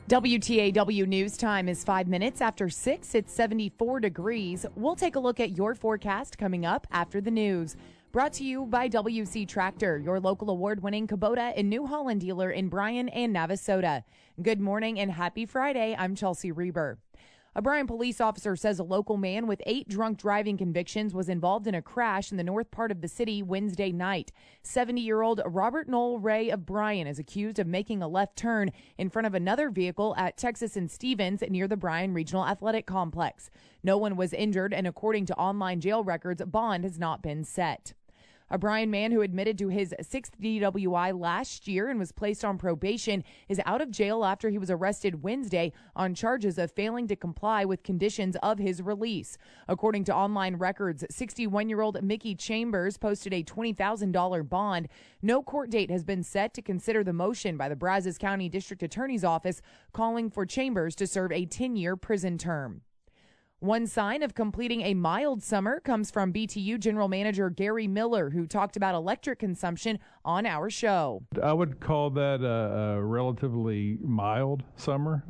WTAW News Time is 5 minutes after 6. It's 74 degrees. We'll take a look at your forecast coming up after the news. Brought to you by WC Tractor, your local award-winning Kubota and New Holland dealer in Bryan and Navasota. Good morning and happy Friday. I'm Chelsea Reber. A Bryan police officer says a local man with 8 drunk driving convictions was involved in a crash in the north part of the city Wednesday night. 70-year-old Robert Noel Ray of Bryan is accused of making a left turn in front of another vehicle at Texas and Stevens near the Bryan Regional Athletic Complex. No one was injured, and according to online jail records, bond has not been set. A Bryan man who admitted to his 6th DWI last year and was placed on probation is out of jail after he was arrested Wednesday on charges of failing to comply with conditions of his release. According to online records, 61-year-old Mickey Chambers posted a $20,000 bond. No court date has been set to consider the motion by the Brazos County District Attorney's Office calling for Chambers to serve a 10-year prison term. One sign of completing a mild summer comes from BTU General Manager Gary Miller, who talked about electric consumption on our show. I would call that a relatively mild summer.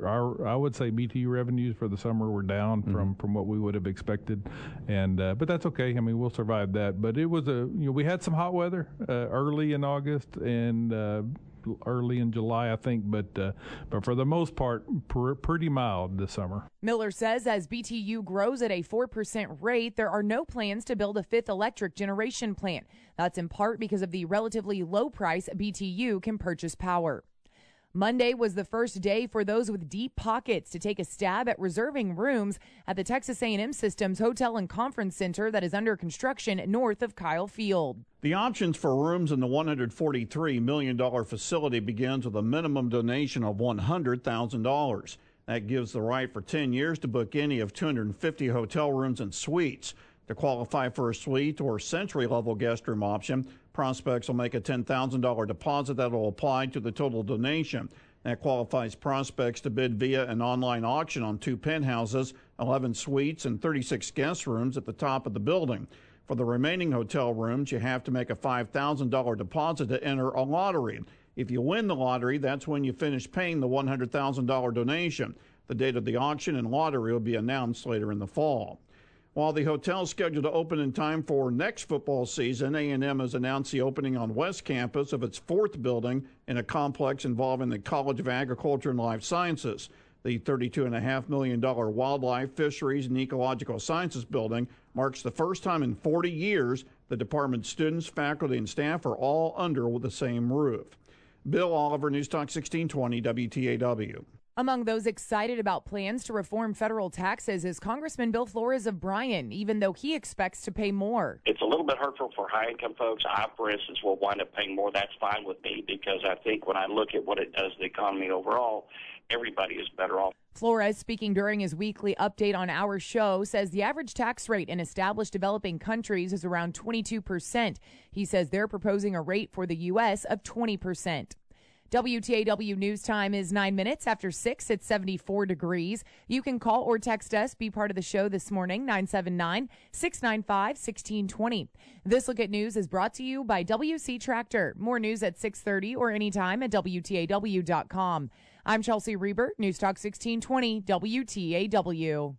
I would say BTU revenues for the summer were down from what we would have expected, and but that's okay. I mean, we'll survive that. But it was we had some hot weather early in August and early in July, I think, but for the most part, pretty mild this summer. Miller says as BTU grows at a 4% rate, there are no plans to build a 5th electric generation plant. That's in part because of the relatively low price BTU can purchase power. Monday was the first day for those with deep pockets to take a stab at reserving rooms at the Texas A&M Systems Hotel and Conference Center that is under construction north of Kyle Field. The options for rooms in the $143 million facility begins with a minimum donation of $100,000. That gives the right for 10 years to book any of 250 hotel rooms and suites. To qualify for a suite or century-level guest room option, prospects will make a $10,000 deposit that will apply to the total donation. That qualifies prospects to bid via an online auction on 2 penthouses, 11 suites, and 36 guest rooms at the top of the building. For the remaining hotel rooms, you have to make a $5,000 deposit to enter a lottery. If you win the lottery, that's when you finish paying the $100,000 donation. The date of the auction and lottery will be announced later in the fall. While the hotel is scheduled to open in time for next football season, A&M has announced the opening on West Campus of its 4th building in a complex involving the College of Agriculture and Life Sciences. The $32.5 million Wildlife, Fisheries, and Ecological Sciences building marks the first time in 40 years the department's students, faculty, and staff are all under the same roof. Bill Oliver, News Talk 1620, WTAW. Among those excited about plans to reform federal taxes is Congressman Bill Flores of Bryan, even though he expects to pay more. It's a little bit hurtful for high-income folks. I, for instance, will wind up paying more. That's fine with me because I think when I look at what it does to the economy overall, everybody is better off. Flores, speaking during his weekly update on our show, says the average tax rate in established developing countries is around 22%. He says they're proposing a rate for the U.S. of 20%. WTAW News Time is 9 minutes after 6. It's 74 degrees. You can call or text us. Be part of the show this morning, 979-695-1620. This Look at News is brought to you by WC Tractor. More news at 6:30 or anytime at WTAW.com. I'm Chelsea Reber, News Talk 1620, WTAW.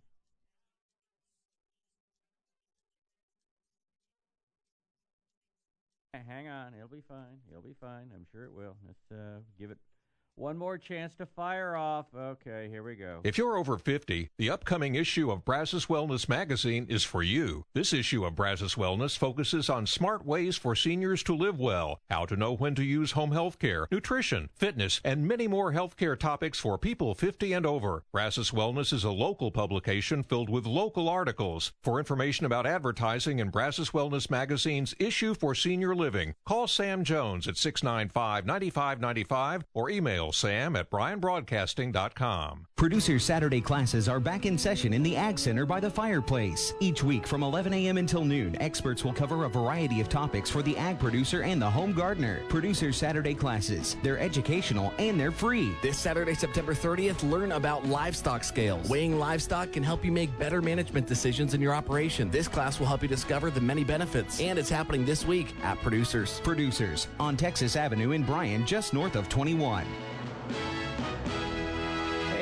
Hang on, it'll be fine. It'll be fine. I'm sure it will. Let's give it one more chance to fire off. Okay, here we go. If you're over 50, the upcoming issue of Brazos Wellness magazine is for you. This issue of Brazos Wellness focuses on smart ways for seniors to live well, how to know when to use home health care, nutrition, fitness, and many more healthcare topics for people 50 and over. Brazos Wellness is a local publication filled with local articles. For information about advertising in Brazos Wellness magazine's issue for senior living, call Sam Jones at 695-9595 or email sam@bryanbroadcasting.com. Producer's Saturday classes are back in session in the Ag Center by the fireplace. Each week from 11 a.m. until noon, experts will cover a variety of topics for the ag producer and the home gardener. Producer's Saturday classes, they're educational and they're free. This Saturday, September 30th, learn about livestock scales. Weighing livestock can help you make better management decisions in your operation. This class will help you discover the many benefits, and it's happening this week at Producers. Producers on Texas Avenue in Bryan, just north of 21.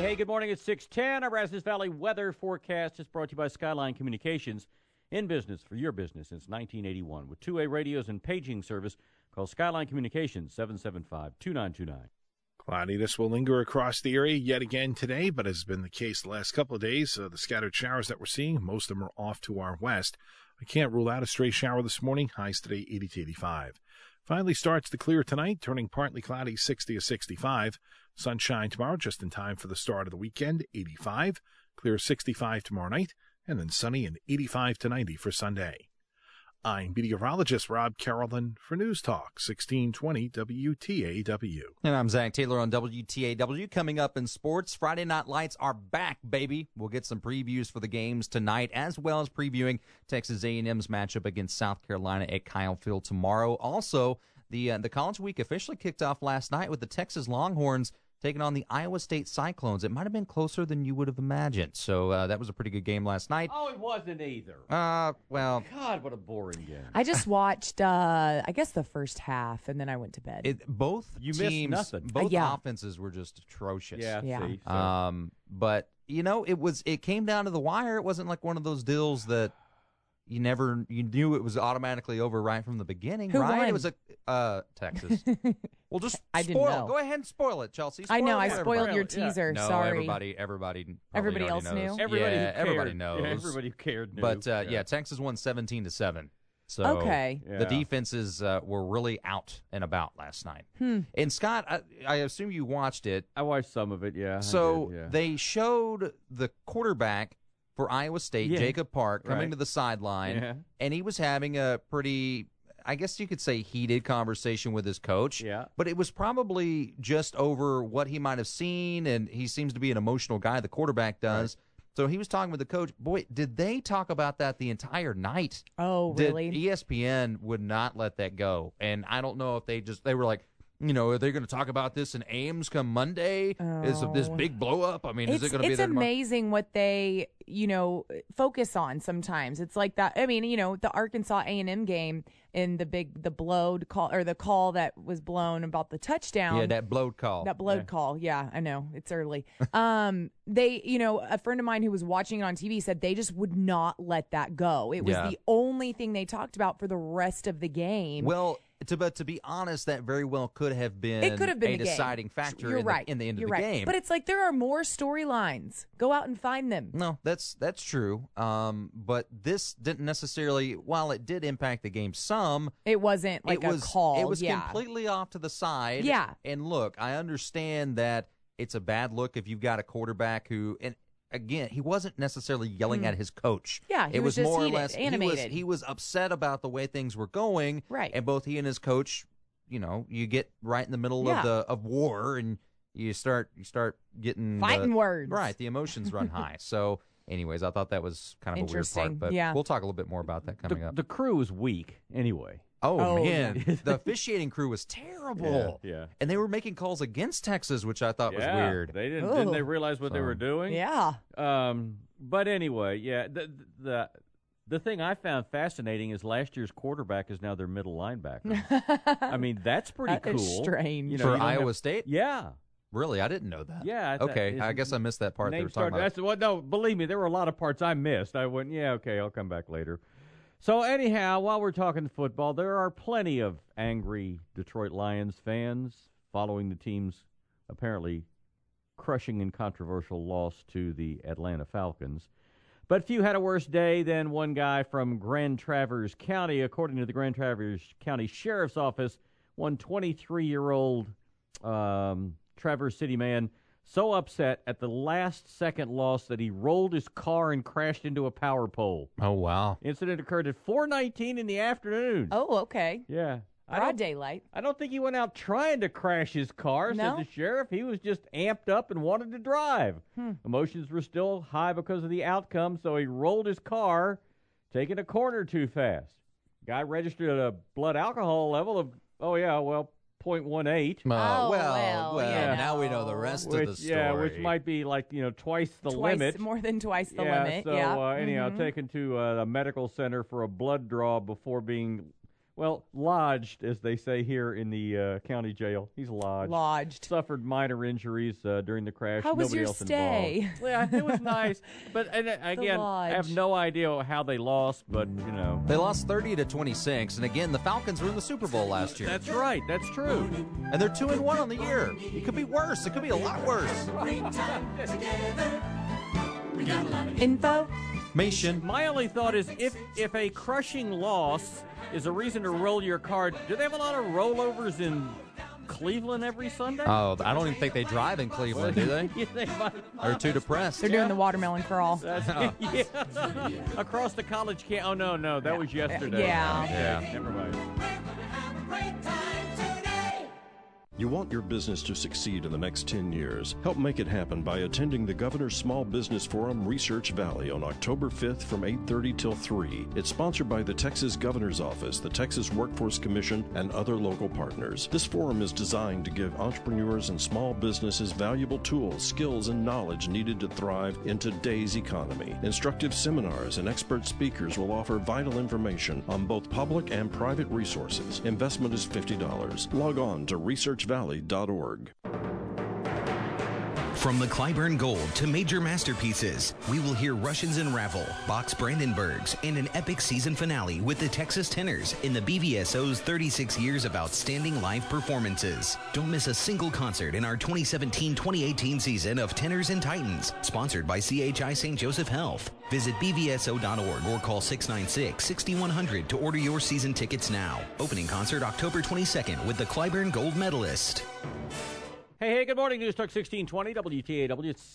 Hey, good morning. It's 6:10. Our Brazos Valley weather forecast is brought to you by Skyline Communications. In business for your business since 1981. With two-way radios and paging service, call Skyline Communications, 775-2929. Cloudiness will linger across the area yet again today, but as has been the case the last couple of days, the scattered showers that we're seeing, most of them are off to our west. I can't rule out a stray shower this morning. Highs today 80 to 85. Finally starts to clear tonight, turning partly cloudy 60 to 65. Sunshine tomorrow, just in time for the start of the weekend, 85. Clear 65 tomorrow night, and then sunny and 85 to 90 for Sunday. I'm meteorologist Rob Carolyn for News Talk 1620 WTAW. And I'm Zach Taylor on WTAW. Coming up in sports, Friday Night Lights are back, baby. We'll get some previews for the games tonight, as well as previewing Texas A&M's matchup against South Carolina at Kyle Field tomorrow. Also, the College Week officially kicked off last night with the Texas Longhorns taking on the Iowa State Cyclones. It might have been closer than you would have imagined. So that was a pretty good game last night. Oh, it wasn't either. Well. God, what a boring game. I just watched, I guess, the first half, and then I went to bed. Both teams, both offenses were just atrocious. Yeah. See, but, it came down to the wire. It wasn't like one of those deals that you knew it was automatically over right from the beginning, Who right? won? It was Texas. Well, just I didn't know. Go ahead and spoil it, Chelsea. I know. I spoiled spoiled your teaser. No, Sorry. everybody else knows. knew? Everybody knows. Yeah, everybody cared. Knew. But Texas won 17-7. So okay. The defenses were really out and about last night. And Scott, I assume you watched it. I watched some of it. Yeah. So they showed the quarterback for Iowa State, Jacob Park, coming to the sideline, and he was having a pretty, I guess you could say, heated conversation with his coach. Yeah. But it was probably just over what he might have seen, and he seems to be an emotional guy, the quarterback does. Right. So he was talking with the coach. Boy, did they talk about that the entire night. Oh, really? ESPN would not let that go. And I don't know if they were like, are they going to talk about this in Ames come Monday? Oh. Is this big blow up? I mean, is it going to be there tomorrow? It's amazing what they, focus on sometimes. It's like that. I mean, the Arkansas A&M game in the blowed call, or the call that was blown about the touchdown. Yeah, that blowed call. That blowed call. Yeah, I know. It's early. They, a friend of mine who was watching it on TV said they just would not let that go. It was the only thing they talked about for the rest of the game. Well, to be honest, that very well could have been, a deciding factor in the end of the game. But it's like there are more storylines. Go out and find them. No, that's true. But this didn't necessarily, while it did impact the game some, it wasn't like a call. It was completely off to the side. Yeah. And look, I understand that it's a bad look if you've got a quarterback who, and again, he wasn't necessarily yelling at his coach. Yeah, it was just more heated, or less animated. He was upset about the way things were going. Right. And both he and his coach, you get right in the middle of war, and you start getting fighting words. Right, the emotions run high. So, anyways, I thought that was kind of a weird part, but we'll talk a little bit more about that coming up. The crew was weak anyway. Oh man, the officiating crew was terrible. Yeah. And they were making calls against Texas, which I thought was weird. They didn't they realize what they were doing? Yeah. But anyway, the thing I found fascinating is last year's quarterback is now their middle linebacker. I mean, that's pretty cool. That's strange. For Iowa State? Yeah. Really? I didn't know that. Yeah. Okay. I guess I missed that part they were talking about. No, believe me, there were a lot of parts I missed. I went, okay, I'll come back later. So anyhow, while we're talking football, there are plenty of angry Detroit Lions fans following the team's apparently crushing and controversial loss to the Atlanta Falcons. But few had a worse day than one guy from Grand Traverse County. According to the Grand Traverse County Sheriff's Office, one 23-year-old Traverse City man so upset at the last-second loss that he rolled his car and crashed into a power pole. Oh, wow. Incident occurred at 4:19 in the afternoon. Oh, okay. Yeah. Broad daylight. I don't think he went out trying to crash his car, said the sheriff. He was just amped up and wanted to drive. Emotions were still high because of the outcome, so he rolled his car, taking a corner too fast. Guy registered a blood alcohol level of, 0.18. Now we know the rest of the story. Yeah, which might be like, twice the limit. More than twice the limit. So, anyhow, taken to a medical center for a blood draw before being Well, lodged, as they say here in the county jail. He's lodged. Lodged. Suffered minor injuries during the crash. How was Nobody your else stay? involved. Yeah, it was nice. But again, I have no idea how they lost, but, you know. They lost 30-26, and again, the Falcons were in the Super Bowl last year. That's right. That's true. And they're 2-1 on the year. It could be worse. It could be a lot worse. Information. My only thought is if a crushing loss is a reason to roll your card, do they have a lot of rollovers in Cleveland every Sunday? Oh, I don't even think they drive in Cleveland, do they? They might. They're too depressed. They're doing the watermelon crawl. Yeah. Across the college camp. Oh, no. That was yesterday. Yeah. Never mind. You want your business to succeed in the next 10 years. Help make it happen by attending the Governor's Small Business Forum Research Valley on October 5th from 8:30 till 3. It's sponsored by the Texas Governor's Office, the Texas Workforce Commission, and other local partners. This forum is designed to give entrepreneurs and small businesses valuable tools, skills, and knowledge needed to thrive in today's economy. Instructive seminars and expert speakers will offer vital information on both public and private resources. Investment is $50. Log on to researchvalley.org. From the Clyburn Gold to major masterpieces, we will hear Russians in Ravel, Bach's Brandenburgs, and an epic season finale with the Texas Tenors in the BVSO's 36 years of outstanding live performances. Don't miss a single concert in our 2017-2018 season of Tenors and Titans, sponsored by CHI St. Joseph Health. Visit bvso.org or call 696-6100 to order your season tickets now. Opening concert October 22nd with the Clyburn Gold medalist. Hey, good morning. News Talk 1620, WTAW. It's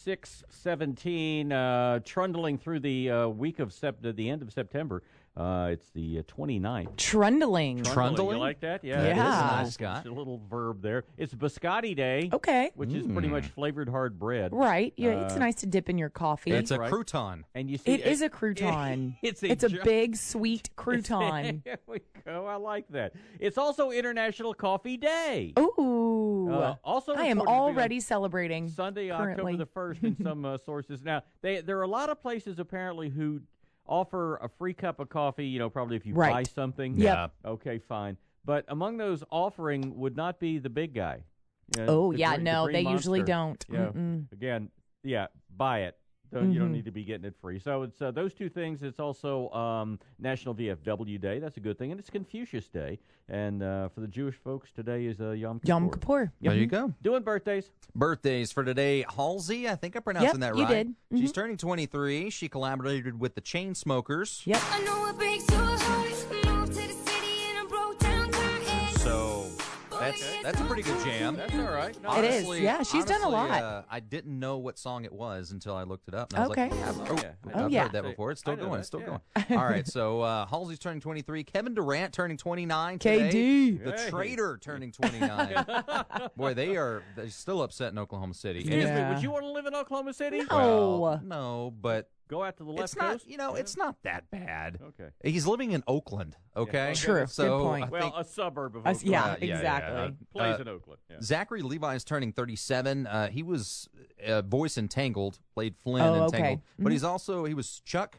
6:17, trundling through the week of the end of September. It's the 29th. Trundling. You like that? Yeah. Yeah. It is nice, Scott. It's a little verb there. It's Biscotti Day. Okay. Which is pretty much flavored hard bread. Right. Yeah, it's nice to dip in your coffee. It's a right. crouton. And you see, It is a crouton. It's a big, sweet crouton. There we go. I like that. It's also International Coffee Day. Ooh. Also, I am reported to be on already celebrating. Sunday, currently. October the 1st in some sources. Now, there are a lot of places apparently who offer a free cup of coffee, probably if you buy something. Yep. Okay, fine. But among those offering would not be the big guy. No, the they Green usually Monster. don't. Again, buy it. You don't need to be getting it free. So it's those two things. It's also National VFW Day. That's a good thing. And it's Confucius Day. And for the Jewish folks, today is Yom Kippur. Yom Kippur. There you go. Doing birthdays. Birthdays for today. Halsey, I think I'm pronouncing that right. You did. Mm-hmm. She's turning 23. She collaborated with the Chainsmokers. Yep. I know it breaks your heart. Moved to the city and I broke down crying. So that's a pretty good jam. That's all right. No, It is. Yeah, she's done a lot. I didn't know what song it was until I looked it up. And I was Okay. like, I've heard that before. It's still going. It's still going. All right, so Halsey's turning 23. Kevin Durant turning 29 today. KD. The Traitor turning 29. Boy, they're still upset in Oklahoma City. Excuse me, would you want to live in Oklahoma City? Well, no, but go out to the left it's not, coast? it's not that bad. Okay. He's living in Oakland, okay? True. So Good point. I think a suburb of Oakland. Yeah, exactly. Plays in Oakland. Yeah. Zachary Levi is turning 37. He was voice in Tangled, played Flynn Oh, in okay. Tangled. But Mhm. he was Chuck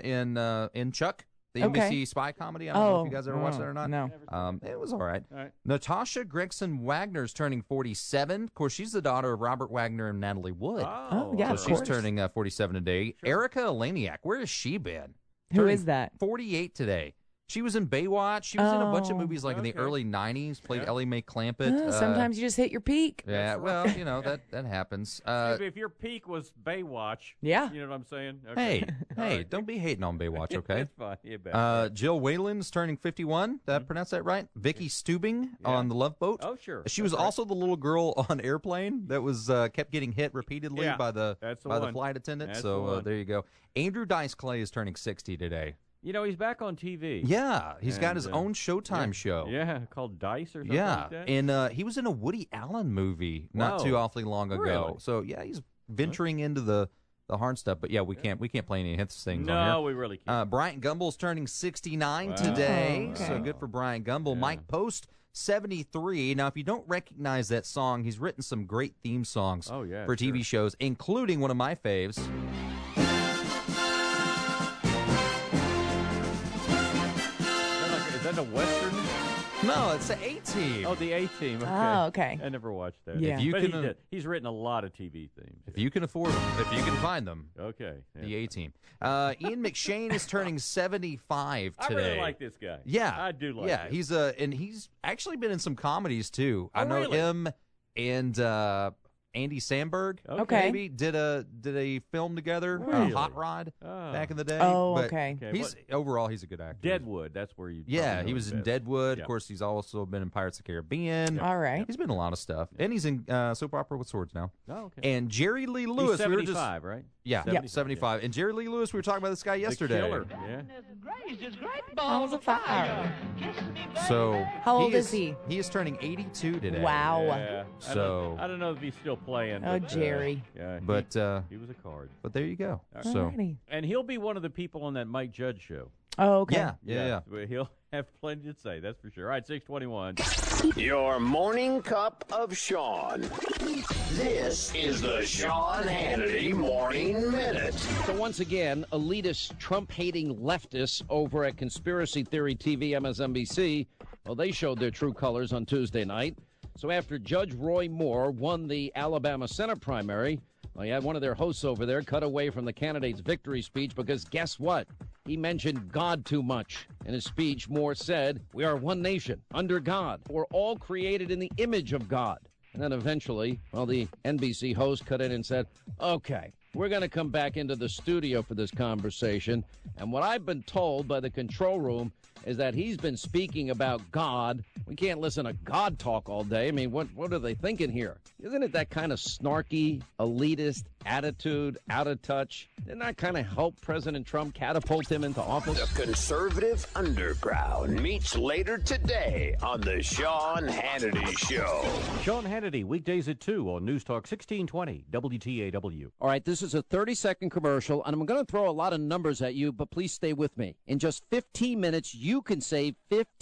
in Chuck, the Okay. NBC spy comedy. I don't know if you guys ever watched that or not. No. It was all right. All right. Natasha Gregson Wagner's turning 47. Of course, she's the daughter of Robert Wagner and Natalie Wood. Oh, yeah, So of she's course. turning 47 today. Erica Eleniak, where has she been? Who Turning is that? 48 today. She was in Baywatch. She was in a bunch of movies like in the early 90s, played Ellie Mae Clampett. Sometimes you just hit your peak. Yeah, well, that happens. Excuse me, if your peak was Baywatch, Yeah. you know what I'm saying? Okay. Hey, don't be hating on Baywatch, okay? That's fine. Yeah, bad. Jill Whalen's turning 51. Did I pronounce that right? Vicky Stubing on The Love Boat. Oh, sure. She was also the little girl on Airplane that was kept getting hit repeatedly by the flight attendant. That's so the one. there you go. Andrew Dice Clay is turning 60 today. He's back on TV. Yeah, he's got his own Showtime show. Yeah, called Dice or something Yeah, like that. and he was in a Woody Allen movie not Whoa. too awfully long ago. Really? So yeah, he's venturing into the hard stuff. But yeah, we can't play any of his things on here. No, we really can't. Bryant Gumbel's turning 69 today, so good for Bryant Gumbel. Mike Post, 73. Now, if you don't recognize that song, he's written some great theme songs for TV shows, including one of my faves. Is that a Western? No, it's the A-Team. Oh, the A-Team. Okay. Oh, okay. I never watched that. Yeah. If you But can, he's written a lot of TV themes. if you can afford them, if you can find them. Okay. Yeah. The A-Team. Ian McShane is turning 75 I today. really like this guy. Yeah, I do like Yeah, him. he's actually been in some comedies too. Oh, I know really? him and Andy Samberg. Okay. Maybe did a film together, Really? Hot Rod, Oh. back in the day. Oh, But okay. Okay, He's overall he's a good actor. Deadwood. That's where you. Yeah, probably he know was him in best. Deadwood. Yeah. Of course, he's also been in Pirates of the Caribbean. All right. He's been in a lot of stuff, and he's in Soap Opera with Swords now. Oh, okay. And Jerry Lee He's Lewis. 75, right? Yeah, 75, 75. And Jerry Lee Lewis, we were talking about this guy yesterday. The killer. Yeah. Balls of fire. So How old is he? He is turning 82 today. Wow. Yeah. So- I don't know if he's still playing. Oh, but, Jerry. Yeah. But he was a card. but there you go. So Alrighty. And he'll be one of the people on that Mike Judge show. Oh, okay. yeah. But he'll have plenty to say, that's for sure. All right, 621. Your morning cup of Sean. This is the Sean Hannity Morning Minute. So once again, elitist, Trump-hating leftists over at Conspiracy Theory TV, MSNBC, well, they showed their true colors on Tuesday night. So after Judge Roy Moore won the Alabama Senate primary, well, you had one of their hosts over there cut away from the candidate's victory speech because guess what? He mentioned God too much. In his speech, Moore said, "We are one nation, under God. We're all created in the image of God." And then eventually, well, the NBC host cut in and said, "Okay, we're going to come back into the studio for this conversation. And what I've been told by the control room is that he's been speaking about God. We can't listen to God talk all day. I mean, what are they thinking here? Isn't it that kind of snarky, elitist attitude, out of touch? Didn't that kind of help President Trump catapult him into office? The Conservative Underground meets later today on the Sean Hannity Show. Sean Hannity, weekdays at 2 on News Talk 1620 WTAW. All right, this is a 30-second commercial, and I'm going to throw a lot of numbers at you, but please stay with me. In just 15 minutes, you can save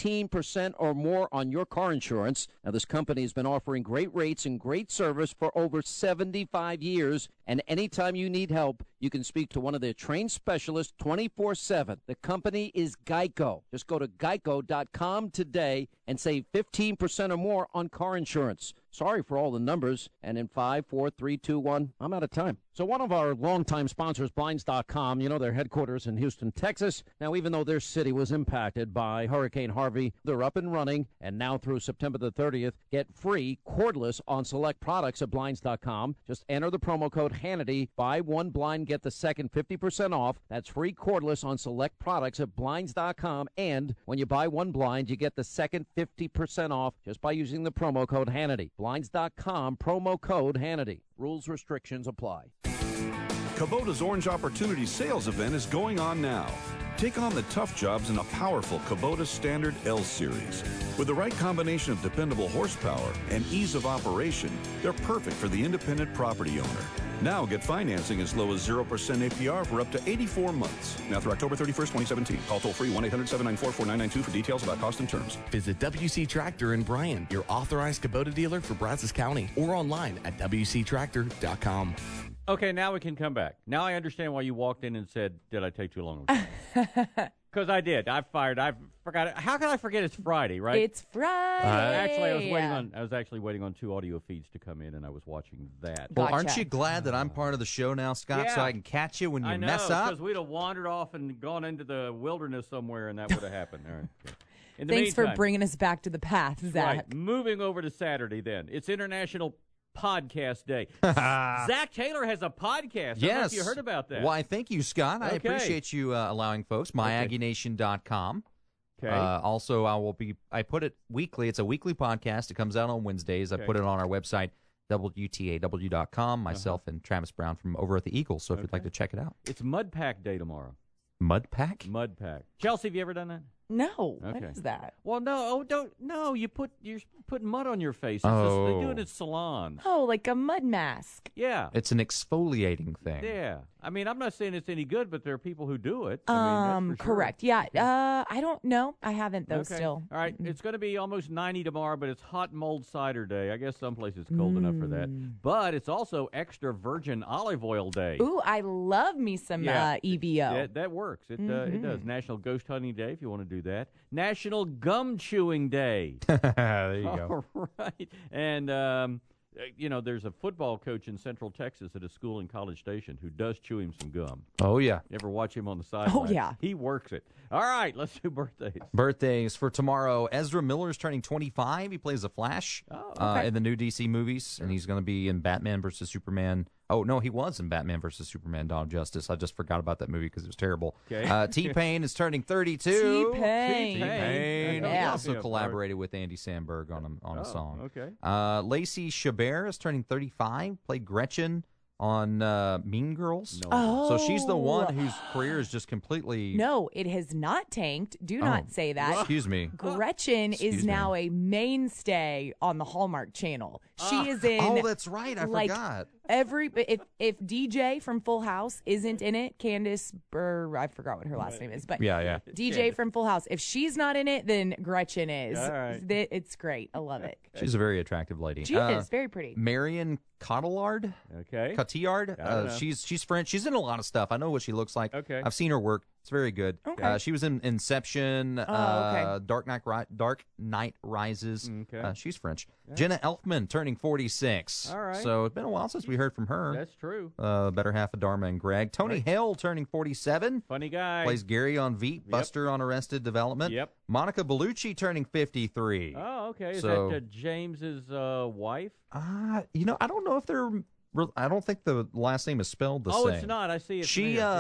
15% or more on your car insurance. Now, this company has been offering great rates and great service for over 75 years, and anytime you need help, you can speak to one of their trained specialists 24/7. The company is Geico. Just go to geico.com today and save 15% or more on car insurance. Sorry for all the numbers. And in 5, 4, 3, 2, 1, I'm out of time. So one of our longtime sponsors, Blinds.com, you know, their headquarters in Houston, Texas. Now, even though their city was impacted by Hurricane Harvey, they're up and running. And now through September the 30th, get free cordless on select products at Blinds.com. Just enter the promo code Hannity. Buy one blind, get the second 50% off. That's free cordless on select products at Blinds.com. And when you buy one blind, you get the second 50% off just by using the promo code Hannity. Blinds.com, promo code Hannity. Rules, restrictions apply. Kubota's Orange Opportunity Sales Event is going on now. Take on the tough jobs in a powerful Kubota Standard L Series. With the right combination of dependable horsepower and ease of operation, they're perfect for the independent property owner. Now get financing as low as 0% APR for up to 84 months. Now through October 31st, 2017. Call toll-free 1-800-794-4992 for details about cost and terms. Visit WC Tractor in Bryan, your authorized Kubota dealer for Brazos County, or online at WCTractor.com. Okay, now we can come back. Now I understand why you walked in and said, "Did I take too long?" Because I did. I forgot it. How can I forget it's Friday, right? It's Friday. Actually, I was actually waiting on 2 audio feeds to come in, and I was watching that. Well, aren't you glad that I'm part of the show now, Scott, so Yeah. I can catch you when you I know, mess up? because we'd have wandered off and gone into the wilderness somewhere, and that would have happened. All right. Okay. In the Thanks for meantime- bringing us back to the path, Zach. Right. Moving over to Saturday, then. It's International Podcast Day. Zach Taylor has a podcast. I don't know Yes. if you heard about that. Why, thank you, Scott. I Okay. appreciate you allowing folks. MyAggieNation.com. Okay. Also, I put it weekly. It's a weekly podcast. It comes out on Wednesdays. I Okay. put it on our website, WTAW.com, myself and Travis Brown from over at the Eagles. So if you'd like to check it out. It's Mud Pack Day tomorrow. Mud Pack? Mud Pack. Chelsea, have you ever done that? No. Okay. What is that? Well, no. You're putting mud on your face. It's they do it at salons. Oh, like a mud mask. Yeah. It's an exfoliating thing. Yeah. I mean, I'm not saying it's any good, but there are people who do it. I mean, that's for sure. Correct. Yeah. I don't know. I haven't though. Okay. Still. All right. It's going to be almost 90 tomorrow, but it's hot mulled cider day. I guess some places it's cold enough for that. But it's also extra virgin olive oil day. Ooh, I love me some EVO. That works. It does. National Ghost Hunting Day, if you want to do that. National Gum Chewing Day. There you go. All right. And, there's a football coach in Central Texas at a school in College Station who does chew him some gum. Oh, yeah. You ever watch him on the sideline? Oh, yeah. He works it. All right, let's do birthdays. Birthdays for tomorrow. Ezra Miller's turning 25. He plays the Flash in the new DC movies, and he's going to be in Batman versus Superman. Oh, no, he was in Batman versus Superman, Dawn of Justice. I just forgot about that movie because it was terrible. Okay. T-Pain is turning 32. T-Pain. He also collaborated with Andy Samberg on a song. Okay. Lacey Chabert is turning 35. Played Gretchen on Mean Girls. Oh. So she's the one whose career is just completely... No, it has not tanked. Do not say that. Excuse me. Gretchen is now a mainstay on the Hallmark Channel. She is in... Oh, that's right. I forgot. If DJ from Full House isn't in it, Candace Burr, I forgot what her last name is, but yeah. DJ from Full House. If she's not in it, then Gretchen is. All right. It's great. I love it. She's a very attractive lady. She is very pretty. Marion Cotillard. Okay. Cotillard. She's French. She's in a lot of stuff. I know what she looks like. Okay. I've seen her work. It's very good. Okay. She was in Inception, okay. Dark Knight Rises. Okay. She's French. Jenna Elfman turning 46. All right. So it's been a while since we heard from her. That's true. Better half of Dharma and Greg. Tony Hale turning 47. Funny guy. Plays Gary on Veep, Buster on Arrested Development. Yep. Monica Bellucci turning 53. Oh, okay. Is So- that James's wife? I don't know if they're... I don't think the last name is spelled the same. Oh, it's not. I see it.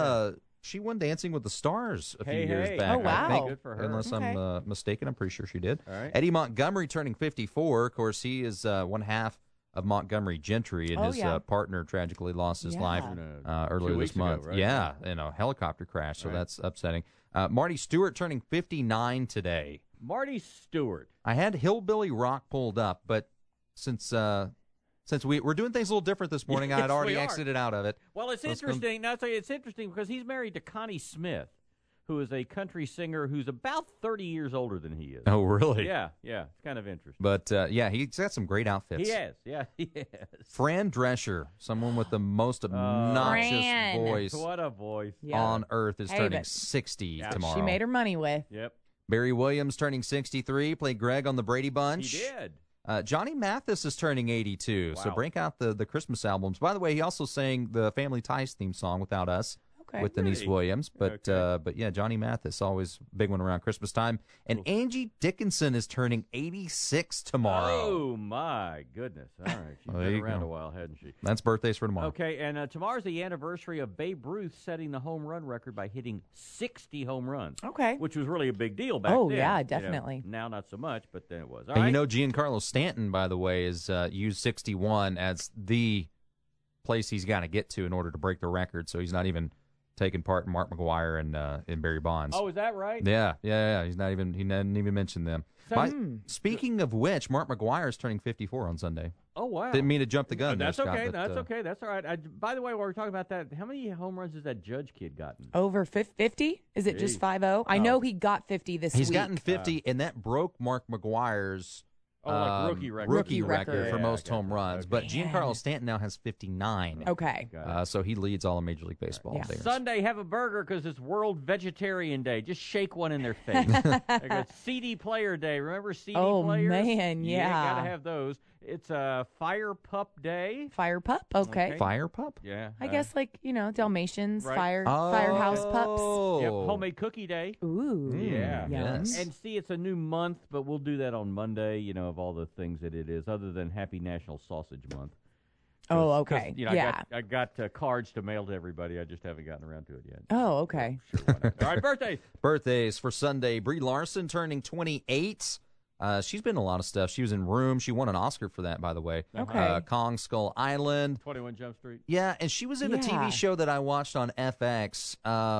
She won Dancing with the Stars a few years Hey. back. Oh, wow. I think, Good for her. unless I'm mistaken. I'm pretty sure she did. All right. Eddie Montgomery turning 54. Of course, he is one half of Montgomery Gentry, and his partner tragically lost his life earlier this month. Right? Yeah, in a helicopter crash, so that's upsetting. Marty Stewart turning 59 today. Marty Stewart. I had Hillbilly Rock pulled up, but since we're doing things a little different this morning, I had already exited out of it. Well, it's interesting. Now, I'll tell you, it's interesting because he's married to Connie Smith, who is a country singer who's about 30 years older than he is. Oh, really? Yeah. It's kind of interesting. But, he's got some great outfits. He has. Yeah, he has. Fran Drescher, someone with the most obnoxious Fran. voice What a voice. on earth, is turning but 60 tomorrow. She made her money with. Yep. Barry Williams turning 63, played Greg on the Brady Bunch. He did. Johnny Mathis is turning 82, so Wow. break out the Christmas albums. By the way, he also sang the Family Ties theme song, Without Us, with Denise Really? Williams. But but yeah, Johnny Mathis, always a big one around Christmas time. And Angie Dickinson is turning 86 tomorrow. Oh, my goodness. All right. She's There been you around go. a while, hasn't she? That's birthdays for tomorrow. Okay, and tomorrow's the anniversary of Babe Ruth setting the home run record by hitting 60 home runs. Okay. Which was really a big deal back then. Oh, yeah, You know, definitely. now not so much, but then it was. All And right. you know, Giancarlo Stanton, by the way, is used 61 as the place he's got to get to in order to break the record. So he's not even taking part in Mark McGuire and Barry Bonds. Oh, is that right? Yeah. He didn't even mention them. Speaking of which, Mark McGuire is turning 54 on Sunday. Oh, wow. Didn't mean to jump the gun. That's there, Scott, okay. but, That's okay. That's all right. By the way, while we're talking about that, how many home runs has that Judge kid gotten? Over 50? Is it just 50? I know he got 50 this week. He's gotten 50, and that broke Mark McGuire's rookie record. Rookie record. for most home runs. But Giancarlo Stanton now has 59. Okay. So he leads all of Major League Baseball. Yeah. there. Sunday, have a burger because it's World Vegetarian Day. Just shake one in their face. They got CD Player Day. Remember CD Oh, players? man, yeah. Got to have those. It's Fire Pup Day. Fire pup? Okay. Fire pup? Yeah. I guess like, Dalmatians, Right. firehouse pups. Yep, Homemade Cookie Day. Ooh. Yeah. Yum. Yes. And see, it's a new month, but we'll do that on Monday, of all the things that it is, other than Happy National Sausage Month. Oh, okay. I got cards to mail to everybody. I just haven't gotten around to it yet. Oh, okay. Sure, why not? All right, birthdays. Birthdays for Sunday. Brie Larson turning 28. She's been in a lot of stuff. She was in Room. She won an Oscar for that, by the way. Okay. Kong Skull Island. 21 Jump Street. Yeah, and she was in a TV show that I watched on FX.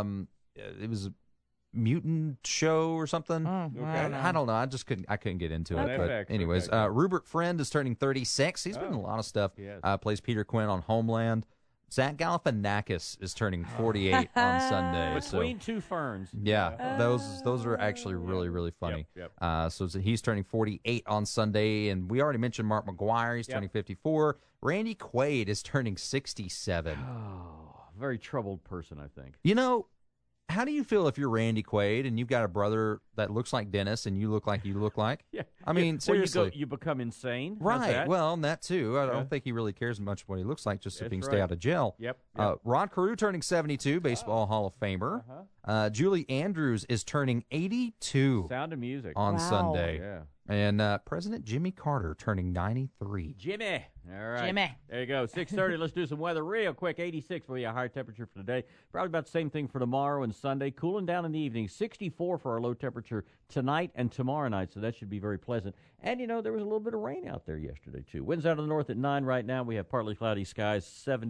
It was a mutant show or something. I don't know. I couldn't get into it. But FX, anyways, okay. Rupert Friend is turning 36. He's been in a lot of stuff. He has. Plays Peter Quinn on Homeland. Zach Galifianakis is turning 48 on Sunday. Between two ferns. Yeah, those are actually really, really funny. Yep. So he's turning 48 on Sunday, and we already mentioned Mark McGwire. He's turning 54. Randy Quaid is turning 67. Oh, very troubled person, I think. You know, how do you feel if you're Randy Quaid and you've got a brother that looks like Dennis and you look like you look like? Yeah. I mean, seriously. You become insane. Right. Well, and that too. I don't think he really cares much what he looks like, just if he can stay out of jail. Yep. Rod Carew turning 72, Baseball Hall of Famer. Julie Andrews is turning 82. Sound of Music. On Sunday. Yeah. And President Jimmy Carter turning 93. Jimmy. All right. Jimmy. There you go. 6:30. Let's do some weather real quick. 86 for you, a higher temperature for today. Probably about the same thing for tomorrow and Sunday. Cooling down in the evening. 64 for our low temperature tonight and tomorrow night, so that should be very pleasant. And, you know, there was a little bit of rain out there yesterday, too. Winds out of the north at 9 right now. We have partly cloudy skies,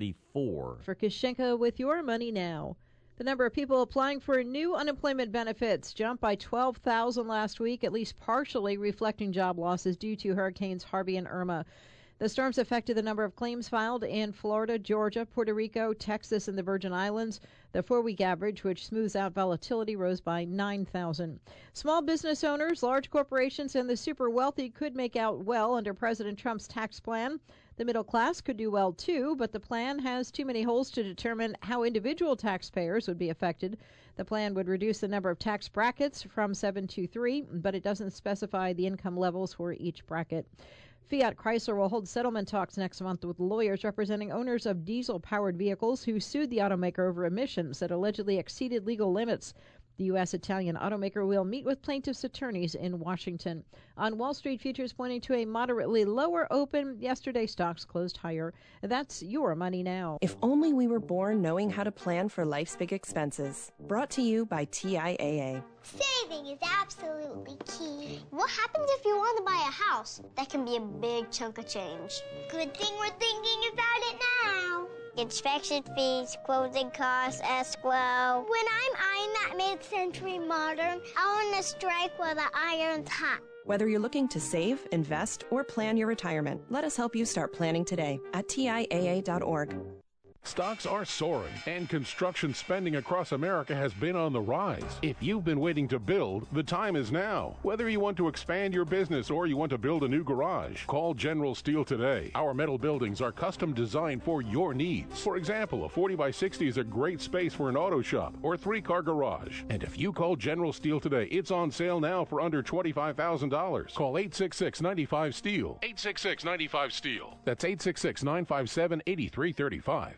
74. For Kishenka with your money now. The number of people applying for new unemployment benefits jumped by 12,000 last week, at least partially reflecting job losses due to Hurricanes Harvey and Irma. The storms affected the number of claims filed in Florida, Georgia, Puerto Rico, Texas, and the Virgin Islands. The 4-week average, which smooths out volatility, rose by 9,000. Small business owners, large corporations, and the super wealthy could make out well under President Trump's tax plan. The middle class could do well, too, but the plan has too many holes to determine how individual taxpayers would be affected. The plan would reduce the number of tax brackets from 7 to 3, but it doesn't specify the income levels for each bracket. Fiat Chrysler will hold settlement talks next month with lawyers representing owners of diesel-powered vehicles who sued the automaker over emissions that allegedly exceeded legal limits. The U.S.-Italian automaker will meet with plaintiffs' attorneys in Washington. On Wall Street, futures pointing to a moderately lower open. Yesterday, stocks closed higher. That's your money now. If only we were born knowing how to plan for life's big expenses. Brought to you by TIAA. Saving is absolutely key. What happens if you want to buy a house? That can be a big chunk of change. Good thing we're thinking about it now. Inspection fees, closing costs, escrow. When I'm eyeing that mid-century modern, I want to strike while the iron's hot. Whether you're looking to save, invest, or plan your retirement, let us help you start planning today at TIAA.org. Stocks are soaring, and construction spending across America has been on the rise. If you've been waiting to build, the time is now. Whether you want to expand your business or you want to build a new garage, call General Steel today. Our metal buildings are custom designed for your needs. For example, a 40 by 60 is a great space for an auto shop or 3-car garage. And if you call General Steel today, it's on sale now for under $25,000. Call 866-95-STEEL. 866-95-STEEL. That's 866-957-8335.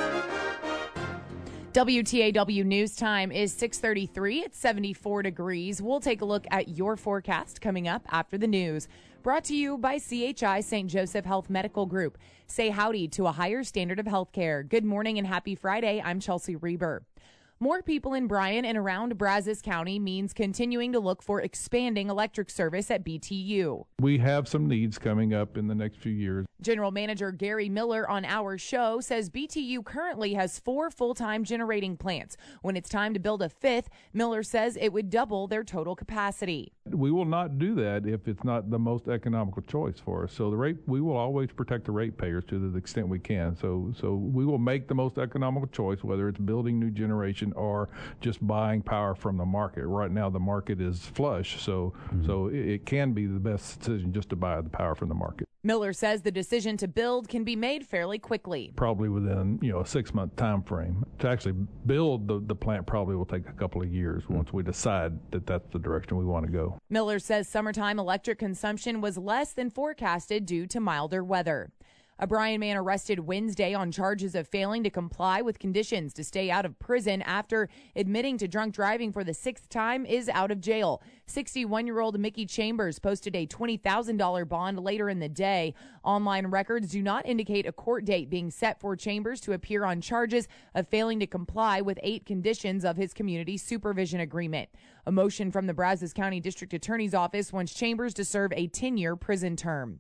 WTAW News Time is 6:33. It's 74 degrees. We'll take a look at your forecast coming up after the news. Brought to you by CHI St. Joseph Health Medical Group. Say howdy to a higher standard of health care. Good morning and happy Friday. I'm Chelsea Reber. More people in Bryan and around Brazos County means continuing to look for expanding electric service at BTU. We have some needs coming up in the next few years. General Manager Gary Miller on our show says BTU currently has 4 full-time generating plants. When it's time to build a 5th, Miller says it would double their total capacity. We will not do that if it's not the most economical choice for us. So we will always protect the ratepayers to the extent we can. So we will make the most economical choice, whether it's building new generation or just buying power from the market. Right now, the market is flush, so it can be the best decision just to buy the power from the market. Miller says the decision to build can be made fairly quickly. Probably within a 6-month time frame. To actually build the plant probably will take a couple of years once we decide that that's the direction we want to go. Miller says summertime electric consumption was less than forecasted due to milder weather. A Bryan man arrested Wednesday on charges of failing to comply with conditions to stay out of prison after admitting to drunk driving for the 6th time is out of jail. 61-year-old Mickey Chambers posted a $20,000 bond later in the day. Online records do not indicate a court date being set for Chambers to appear on charges of failing to comply with 8 conditions of his community supervision agreement. A motion from the Brazos County District Attorney's Office wants Chambers to serve a 10-year prison term.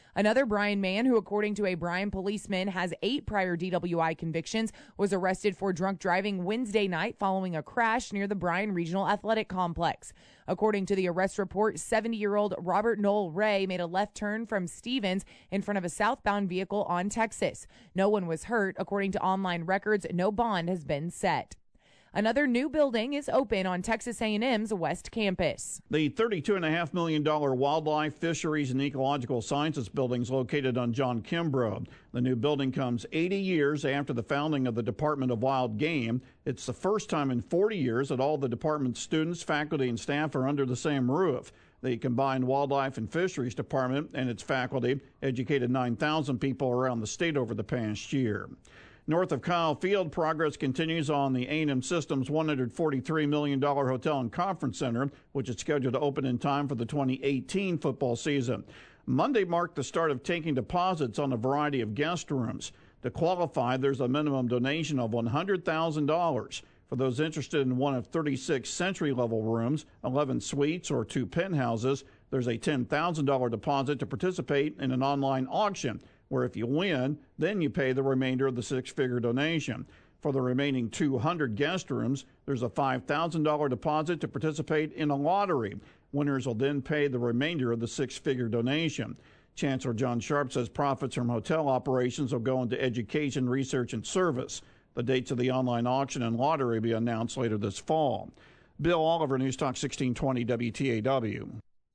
Another Bryan man who, according to a Bryan policeman, has 8 prior DWI convictions was arrested for drunk driving Wednesday night following a crash near the Bryan Regional Athletic Complex. According to the arrest report, 70-year-old Robert Noel Ray made a left turn from Stevens in front of a southbound vehicle on Texas. No one was hurt. According to online records, no bond has been set. Another new building is open on Texas A&M's West Campus. The $32.5 million Wildlife, Fisheries, and Ecological Sciences building is located on John Kimbrough. The new building comes 80 years after the founding of the Department of Wild Game. It's the first time in 40 years that all the department's students, faculty, and staff are under the same roof. The combined Wildlife and Fisheries Department and its faculty educated 9,000 people around the state over the past year. North of Kyle Field, progress continues on the A&M System's $143 million hotel and conference center, which is scheduled to open in time for the 2018 football season. Monday marked the start of taking deposits on a variety of guest rooms. To qualify, there's a minimum donation of $100,000. For those interested in one of 36 century-level rooms, 11 suites, or 2 penthouses, there's a $10,000 deposit to participate in an online auction, where if you win, then you pay the remainder of the 6-figure donation. For the remaining 200 guest rooms, there's a $5,000 deposit to participate in a lottery. Winners will then pay the remainder of the 6-figure donation. Chancellor John Sharp says profits from hotel operations will go into education, research, and service. The dates of the online auction and lottery will be announced later this fall. Bill Oliver, News Talk 1620 WTAW.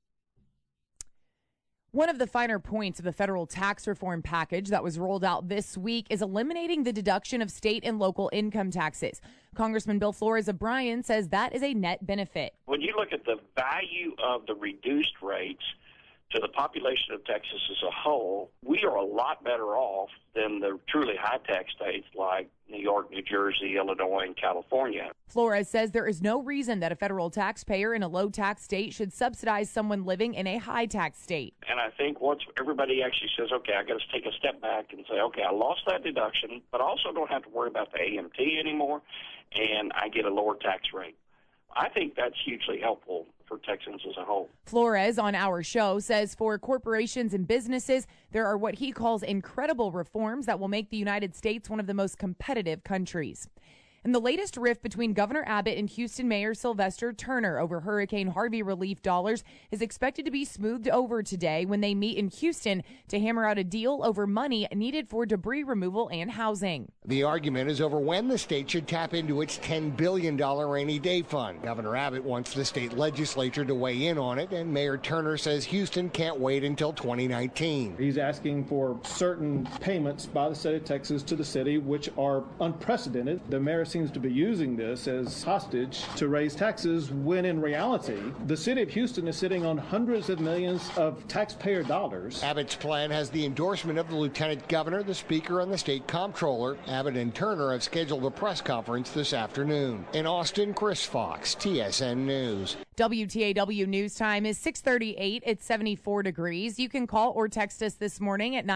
One of the finer points of the federal tax reform package that was rolled out this week is eliminating the deduction of state and local income taxes. Congressman Bill Flores of Bryan says that is a net benefit. When you look at the value of the reduced rates to the population of Texas as a whole, we are a lot better off than the truly high-tax states like New York, New Jersey, Illinois, and California. Flores says there is no reason that a federal taxpayer in a low-tax state should subsidize someone living in a high-tax state. And I think once everybody actually says, okay, I got to take a step back and say, okay, I lost that deduction, but I also don't have to worry about the AMT anymore, and I get a lower tax rate. I think that's hugely helpful for Texans as a whole. Flores on our show says for corporations and businesses, there are what he calls incredible reforms that will make the United States one of the most competitive countries. And the latest rift between Governor Abbott and Houston Mayor Sylvester Turner over Hurricane Harvey relief dollars is expected to be smoothed over today when they meet in Houston to hammer out a deal over money needed for debris removal and housing. The argument is over when the state should tap into its $10 billion rainy day fund. Governor Abbott wants the state legislature to weigh in on it, and Mayor Turner says Houston can't wait until 2019. He's asking for certain payments by the state of Texas to the city, which are unprecedented. The mayor seems to be using this as hostage to raise taxes when in reality the city of Houston is sitting on hundreds of millions of taxpayer dollars. Abbott's plan has the endorsement of the lieutenant governor, the speaker, and the state comptroller. Abbott and Turner have scheduled a press conference this afternoon. In Austin, Chris Fox, TSN News. WTAW News Time is 6:38. It's 74 degrees. You can call or text us this morning at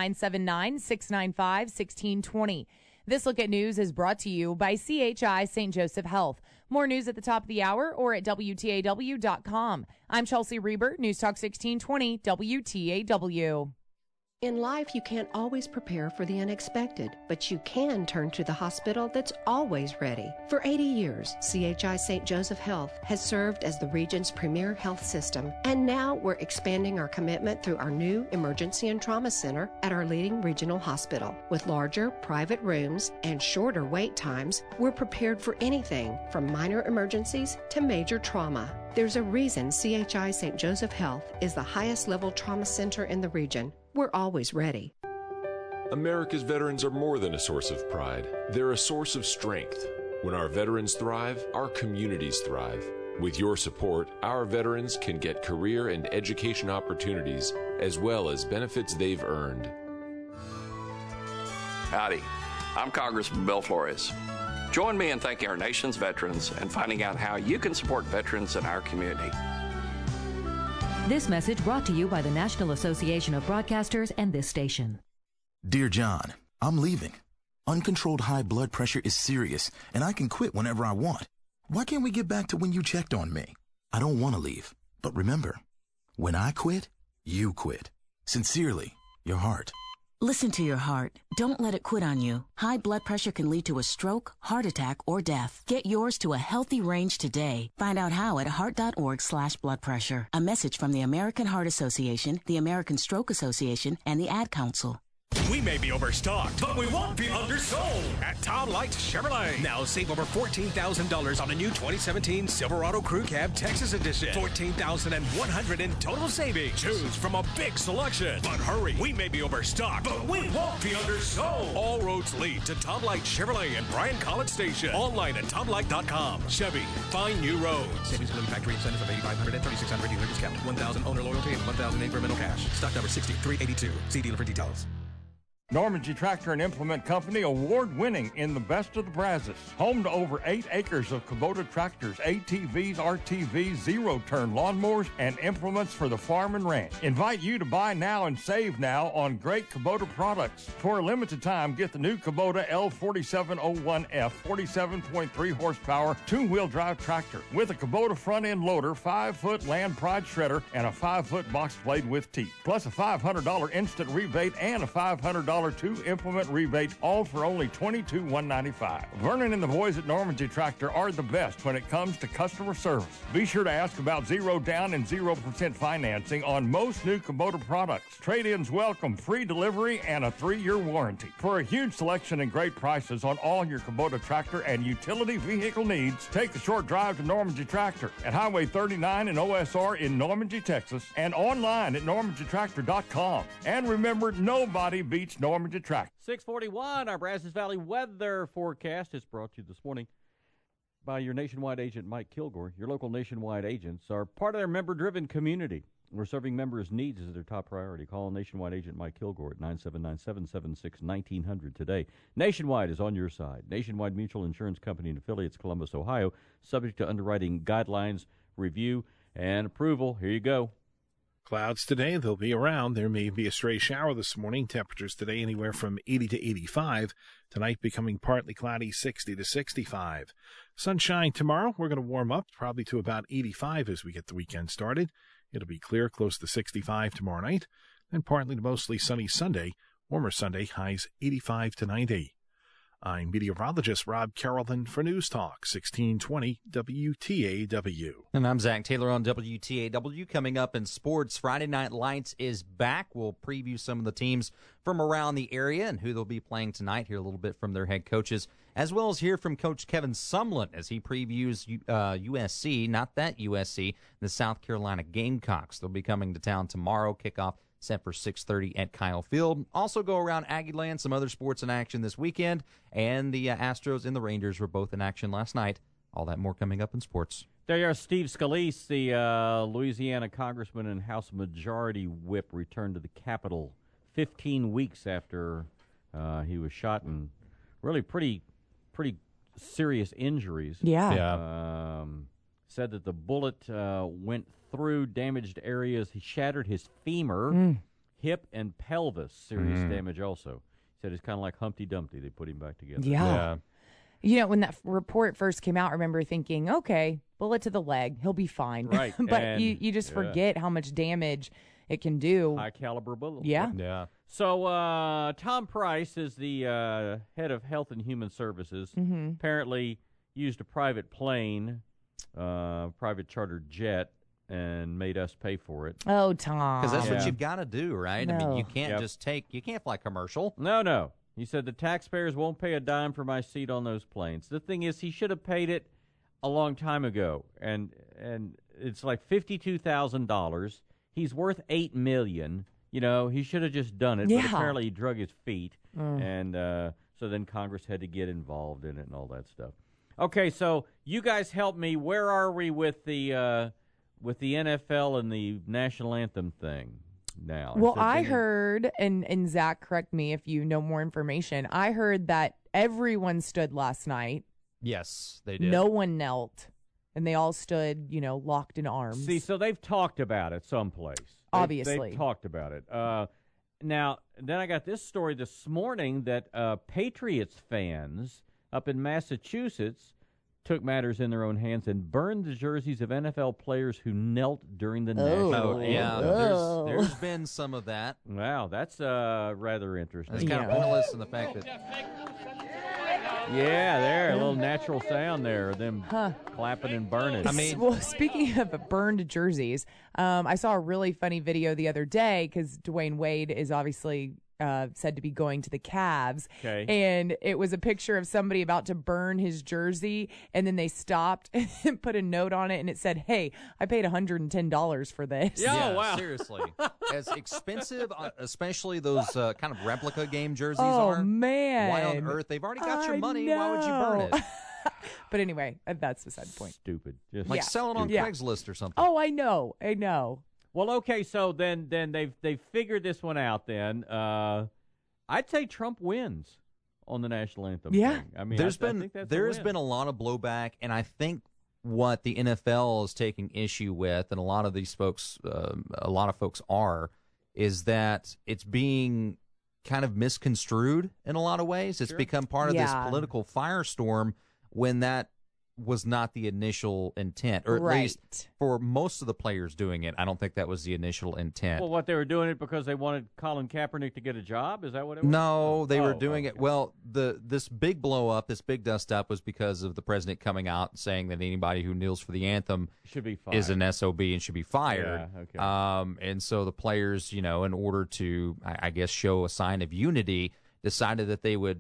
979-695-1620. This Look at News is brought to you by CHI St. Joseph Health. More news at the top of the hour or at WTAW.com. I'm Chelsea Reber, News Talk 1620 WTAW. In life, you can't always prepare for the unexpected, but you can turn to the hospital that's always ready. For 80 years, CHI St. Joseph Health has served as the region's premier health system, and now we're expanding our commitment through our new Emergency and Trauma Center at our leading regional hospital. With larger private rooms and shorter wait times, we're prepared for anything from minor emergencies to major trauma. There's a reason CHI St. Joseph Health is the highest level trauma center in the region. We're always ready. America's veterans are more than a source of pride. They're a source of strength. When our veterans thrive, our communities thrive. With your support, our veterans can get career and education opportunities as well as benefits they've earned. Howdy, I'm Congressman Bill Flores. Join me in thanking our nation's veterans and finding out how you can support veterans in our community. This message brought to you by the National Association of Broadcasters and this station. Dear John, I'm leaving. Uncontrolled high blood pressure is serious, and I can quit whenever I want. Why can't we get back to when you checked on me? I don't want to leave. But remember, when I quit, you quit. Sincerely, your heart. Listen to your heart. Don't let it quit on you. High blood pressure can lead to a stroke, heart attack, or death. Get yours to a healthy range today. Find out how at heart.org/blood pressure. A message from the American Heart Association, the American Stroke Association, and the Ad Council. We may be overstocked, but we won't be undersold at Tom Lights Chevrolet. Now save over $14,000 on a new 2017 Silverado Crew Cab Texas Edition. $14,100 in total savings. Choose from a big selection. But hurry, we may be overstocked, but we won't be undersold. All roads lead to Tom Lights Chevrolet and Bryan College Station. Online at tomlight.com. Chevy, find new roads. Savings including factory incentives of $8,500 and $3,600 dealer discount. $1,000 owner loyalty and $1,000 incremental cash. Stock number 6382. See dealer for details. Normandy Tractor and Implement Company, award-winning in the best of the Brazos. Home to over 8 acres of Kubota tractors, ATVs, RTVs, zero-turn lawnmowers, and implements for the farm and ranch. Invite you to buy now and save now on great Kubota products. For a limited time, get the new Kubota L4701F, 47.3 horsepower, two-wheel drive tractor with a Kubota front-end loader, 5-foot Land Pride shredder, and a 5-foot box blade with teeth. Plus a $500 instant rebate and a $500 two-implement rebate, all for only $22,195. Vernon and the boys at Normandy Tractor are the best when it comes to customer service. Be sure to ask about zero down and 0% financing on most new Kubota products. Trade-ins welcome, free delivery, and a 3-year warranty. For a huge selection and great prices on all your Kubota tractor and utility vehicle needs, take the short drive to Normandy Tractor at Highway 39 and OSR in Normandy, Texas, and online at normandytractor.com. And remember, nobody beats Normandy Tractor. 641, our Brazos Valley weather forecast is brought to you this morning by your nationwide agent, Mike Kilgore. Your local nationwide agents are part of their member-driven community. We're serving members' needs as their top priority. Call nationwide agent Mike Kilgore at 979-776-1900 today. Nationwide is on your side. Nationwide Mutual Insurance Company and affiliates, Columbus, Ohio, subject to underwriting guidelines, review, and approval. Here you go. Clouds today, they'll be around. There may be a stray shower this morning. Temperatures today anywhere from 80 to 85. Tonight becoming partly cloudy, 60 to 65. Sunshine tomorrow. We're going to warm up probably to about 85 as we get the weekend started. It'll be clear, close to 65 tomorrow night. Then partly to mostly sunny Sunday. Warmer Sunday, highs 85 to 90. I'm meteorologist Rob Carrollton for News Talk 1620 WTAW. And I'm Zach Taylor on WTAW. Coming up in sports, Friday Night Lights is back. We'll preview some of the teams from around the area and who they'll be playing tonight. Hear a little bit from their head coaches, as well as hear from Coach Kevin Sumlin as he previews USC, not that USC, the South Carolina Gamecocks. They'll be coming to town tomorrow. Kickoff set for 6:30 at Kyle Field. Also go around Aggieland, some other sports in action this weekend, and the Astros and the Rangers were both in action last night. All that more coming up in sports. There you are, Steve Scalise, the Louisiana congressman and House Majority Whip, returned to the Capitol 15 weeks after he was shot in really pretty serious injuries. Yeah. Said that the bullet went through damaged areas. He shattered his femur, hip, and pelvis. Serious damage also. He said it's kind of like Humpty Dumpty. They put him back together. Yeah. You know, when that report first came out, I remember thinking, okay, bullet to the leg, he'll be fine. Right. But you just forget how much damage it can do. High caliber bullet. Yeah. So Tom Price is the head of Health and Human Services. Apparently used a private plane, private charter jet, and made us pay for it. Oh, Tom. Because that's what you've got to do, right? No. I mean, you can't you can't fly commercial. No. He said the taxpayers won't pay a dime for my seat on those planes. The thing is, he should have paid it a long time ago, and it's like $52,000. He's worth $8 million. You know, he should have just done it. Yeah. But apparently he drug his feet, and so then Congress had to get involved in it and all that stuff. Okay, so you guys help me. Where are we with the NFL and the national anthem thing now? Well, I heard, and Zach, correct me if you know more information, I heard that everyone stood last night. Yes, they did. No one knelt, and they all stood, locked in arms. See, so they've talked about it someplace. Obviously. They've talked about it. Now, then I got this story this morning that Patriots fans up in Massachusetts took matters in their own hands and burned the jerseys of NFL players who knelt during the national anthem. Yeah, there's been some of that. Wow, that's rather interesting. It's kind of pointless in the fact that... Yeah, there, a little natural sound there, them clapping and burning. I mean, well, speaking of burned jerseys, I saw a really funny video the other day because Dwayne Wade is obviously said to be going to the Cavs. Okay. And it was a picture of somebody about to burn his jersey, and then they stopped and put a note on it, and it said, "Hey, I paid $110 for this." Yeah, wow. Seriously. As expensive, especially those kind of replica game jerseys Oh, are. man. Why on earth? They've already got your money. know. Why would you burn it? But anyway, that's beside the point. Stupid. Just Like sell it on Craigslist or something. Oh, I know. Well, okay, so then they've figured this one out. Then I'd say Trump wins on the national anthem. Yeah, thing. I mean, there's I think that's been a lot of blowback, and I think what the NFL is taking issue with, and a lot of these folks, a lot of folks is that it's being kind of misconstrued in a lot of ways. It's become part of this political firestorm when that was not the initial intent, or at least for most of the players doing it, I don't think that was the initial intent. Well, what, they were doing it because they wanted Colin Kaepernick to get a job? Is that what it was? No, they were doing it. Well, this big blow up, this big dust up was because of the president coming out and saying that anybody who kneels for the anthem should be fired. Is an SOB and should be fired. Yeah, okay. And so the players, in order to, I guess, show a sign of unity, decided that they would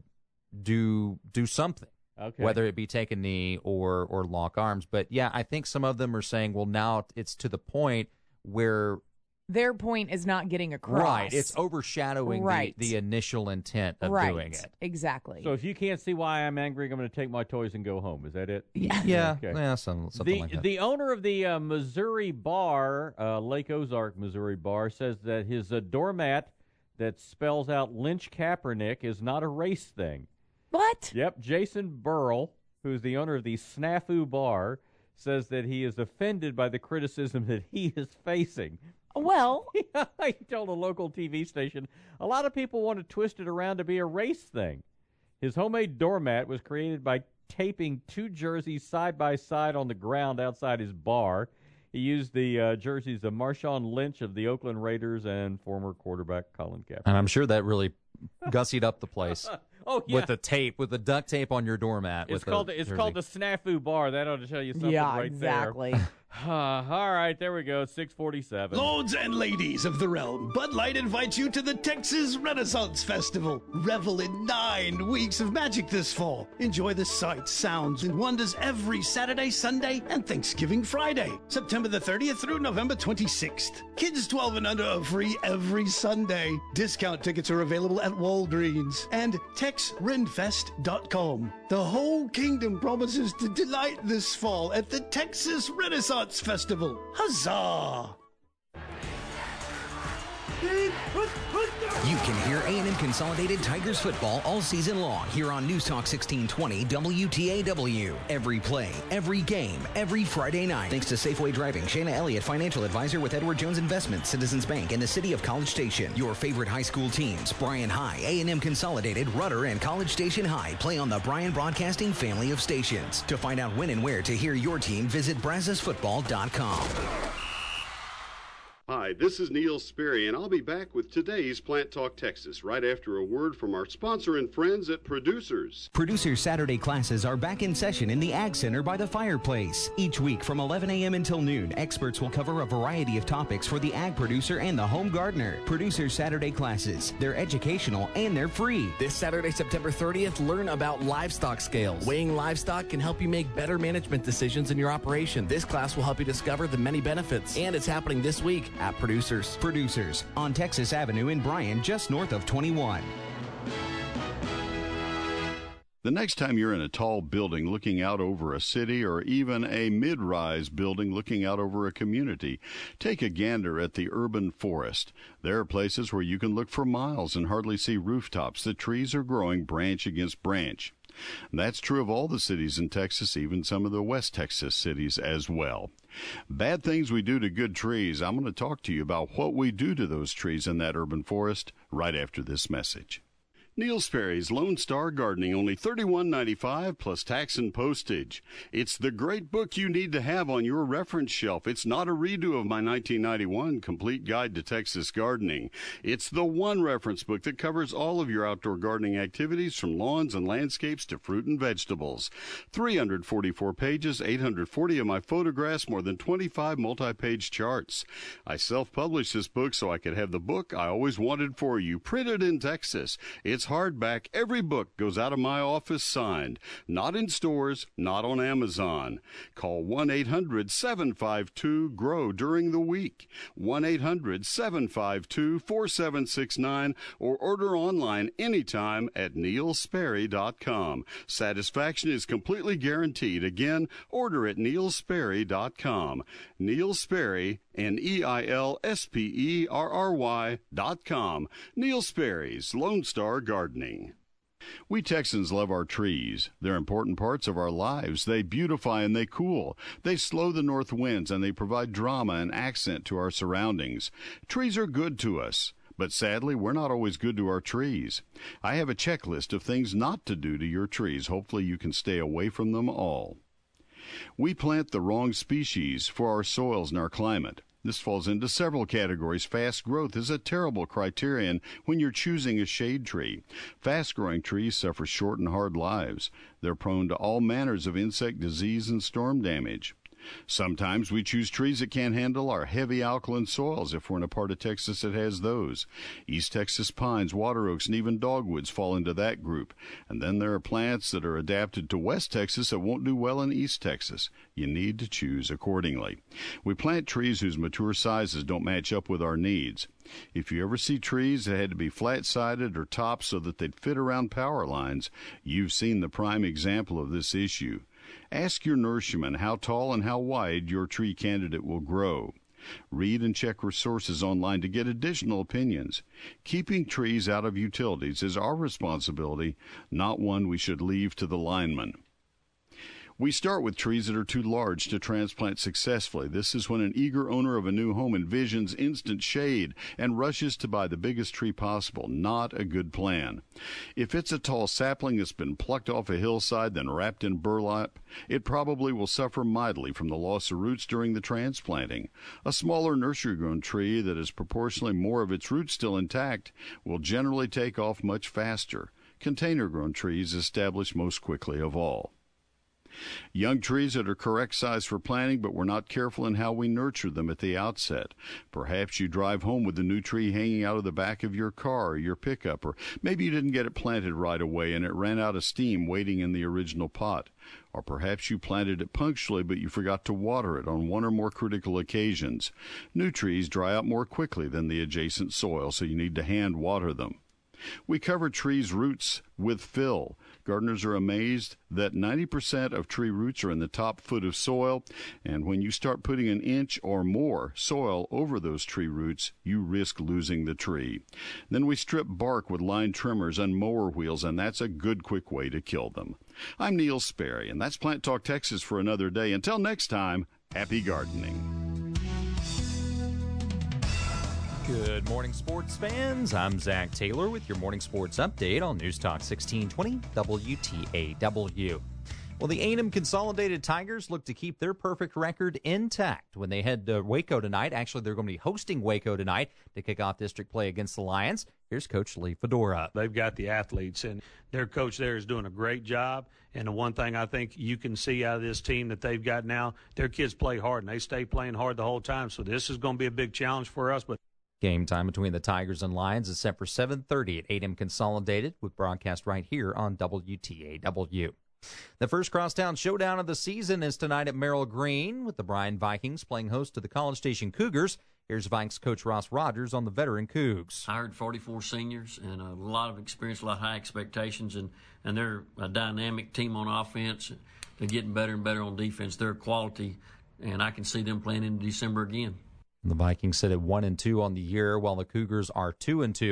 do something. Okay. Whether it be take a knee or lock arms. But, yeah, I think some of them are saying, well, now it's to the point where their point is not getting across. Right. It's overshadowing the initial intent of doing it. Exactly. So if you can't see why I'm angry, I'm going to take my toys and go home. Is that it? Yeah. Okay. Yeah, something like that. The owner of the Missouri bar, Lake Ozark, Missouri bar, says that his doormat that spells out Lynch Kaepernick is not a race thing. What? Yep. Jason Burrell, who's the owner of the Snafu Bar, says that he is offended by the criticism that he is facing. Well, he told a local TV station, a lot of people want to twist it around to be a race thing. His homemade doormat was created by taping two jerseys side by side on the ground outside his bar. He used the jerseys of Marshawn Lynch of the Oakland Raiders and former quarterback Colin Kaepernick. And I'm sure that really gussied up the place. Oh, yeah. With the tape, with the duct tape on your doormat. It's called the Snafu Bar. That ought to tell you something right exactly. there. All right, there we go. 6:47. Lords and ladies of the realm, Bud Light invites you to the Texas Renaissance Festival. Revel in 9 weeks of magic this fall. Enjoy the sights, sounds, and wonders every Saturday, Sunday, and Thanksgiving Friday, September the 30th through November 26th. Kids 12 and under are free every Sunday. Discount tickets are available at Walgreens and TexRenFest.com. The whole kingdom promises to delight this fall at the Texas Renaissance Festival. Huzzah! You can hear A&M Consolidated Tigers football all season long here on News Talk 1620 WTAW. Every play, every game, every Friday night. Thanks to Safeway Driving, Shana Elliott, financial advisor with Edward Jones Investments, Citizens Bank, and the City of College Station. Your favorite high school teams, Bryan High, A&M Consolidated, Rudder, and College Station High, play on the Bryan Broadcasting family of stations. To find out when and where to hear your team, visit BrazosFootball.com. Hi, this is Neil Sperry, and I'll be back with today's Plant Talk Texas right after a word from our sponsor and friends at Producers. Producers Saturday classes are back in session in the Ag Center by the fireplace. Each week from 11 a.m. until noon, experts will cover a variety of topics for the ag producer and the home gardener. Producers Saturday classes, they're educational and they're free. This Saturday, September 30th, learn about livestock scales. Weighing livestock can help you make better management decisions in your operation. This class will help you discover the many benefits, and it's happening this week at Producers. Producers on Texas Avenue in Bryan, just north of 21. The next time you're in a tall building looking out over a city, or even a mid-rise building looking out over a community, take a gander at the urban forest. There are places where you can look for miles and hardly see rooftops. The trees are growing branch against branch. That's true of all the cities in Texas, even some of the West Texas cities as well. Bad things we do to good trees. I'm going to talk to you about what we do to those trees in that urban forest right after this message. Neil Sperry's Lone Star Gardening, only $31.95 plus tax and postage. It's the great book you need to have on your reference shelf. It's not a redo of my 1991 Complete Guide to Texas Gardening. It's the one reference book that covers all of your outdoor gardening activities, from lawns and landscapes to fruit and vegetables. 344 pages, 840 of my photographs, more than 25 multi-page charts. I self-published this book so I could have the book I always wanted for you, printed in Texas. It's hardback. Every book goes out of my office signed. Not in stores, not on Amazon. Call 1-800-752-GROW during the week. 1-800-752-4769 or order online anytime at neilsperry.com. Satisfaction is completely guaranteed. Again, order at neilsperry.com. Neil Sperry, NeilSperry.com. Neil Sperry's Lone Star Gardening. We Texans love our trees. They're important parts of our lives. They beautify and they cool. They slow the north winds and they provide drama and accent to our surroundings. Trees are good to us. But sadly, we're not always good to our trees. I have a checklist of things not to do to your trees. Hopefully you can stay away from them all. We plant the wrong species for our soils and our climate. This falls into several categories. Fast growth is a terrible criterion when you're choosing a shade tree. Fast-growing trees suffer short and hard lives. They're prone to all manners of insect disease and storm damage. Sometimes we choose trees that can't handle our heavy alkaline soils if we're in a part of Texas that has those. East Texas pines, water oaks, and even dogwoods fall into that group. And then there are plants that are adapted to West Texas that won't do well in East Texas. You need to choose accordingly. We plant trees whose mature sizes don't match up with our needs. If you ever see trees that had to be flat-sided or topped so that they'd fit around power lines, you've seen the prime example of this issue. Ask your nurseryman how tall and how wide your tree candidate will grow. Read and check resources online to get additional opinions. Keeping trees out of utilities is our responsibility, not one we should leave to the lineman. We start with trees that are too large to transplant successfully. This is when an eager owner of a new home envisions instant shade and rushes to buy the biggest tree possible. Not a good plan. If it's a tall sapling that's been plucked off a hillside then wrapped in burlap, it probably will suffer mightily from the loss of roots during the transplanting. A smaller nursery-grown tree that has proportionally more of its roots still intact will generally take off much faster. Container-grown trees establish most quickly of all. Young trees that are correct size for planting, but we're not careful in how we nurture them at the outset. Perhaps you drive home with a new tree hanging out of the back of your car or your pickup, or maybe you didn't get it planted right away and it ran out of steam waiting in the original pot. Or perhaps you planted it punctually, but you forgot to water it on one or more critical occasions. New trees dry out more quickly than the adjacent soil, so you need to hand water them. We cover trees' roots with fill. Gardeners are amazed that 90% of tree roots are in the top foot of soil, and when you start putting an inch or more soil over those tree roots, you risk losing the tree. Then we strip bark with line trimmers and mower wheels, and that's a good quick way to kill them. I'm Neil Sperry, and that's Plant Talk Texas for another day. Until next time, happy gardening. Good morning, sports fans. I'm Zach Taylor with your morning sports update on News Talk 1620 WTAW. Well, the A&M Consolidated Tigers look to keep their perfect record intact when they head to Waco tonight. Actually, they're going to be hosting Waco tonight to kick off district play against the Lions. Here's Coach Lee Fedora. They've got the athletes, and their coach there is doing a great job. And the one thing I think you can see out of this team that they've got now, their kids play hard, and they stay playing hard the whole time. So this is going to be a big challenge for us. But game time between the Tigers and Lions is set for 7:30 at A&M Consolidated, with broadcast right here on WTAW. The first crosstown showdown of the season is tonight at Merrill Green, with the Bryan Vikings playing host to the College Station Cougars. Here's Vikes coach Ross Rogers on the veteran Cougs. I heard 44 seniors and a lot of experience, a lot of high expectations, and they're a dynamic team on offense. They're getting better and better on defense. They're quality, and I can see them playing in December again. The Vikings sit at 1-2 on the year, while the Cougars are 2-2.